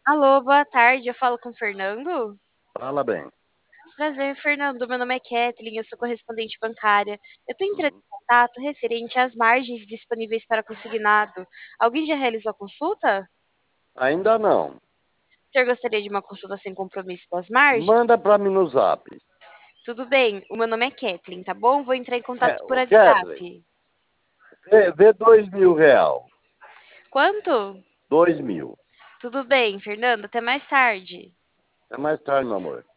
Alô, boa tarde. Eu falo com o Fernando? Fala bem. Prazer, Fernando. Meu nome é Kathleen, eu sou correspondente bancária. Eu estou entrando Uhum. em contato referente às margens disponíveis para consignado. Alguém já realizou a consulta? Ainda não. O senhor gostaria de uma consulta sem compromisso das margens? Manda para mim no zap. Tudo bem, o meu nome é Kathleen, tá bom? Vou entrar em contato por O Kathleen, WhatsApp. vê R$ 2.000. Quanto? 2.000. Tudo bem, Fernando. Até mais tarde. É mais tarde, meu amor.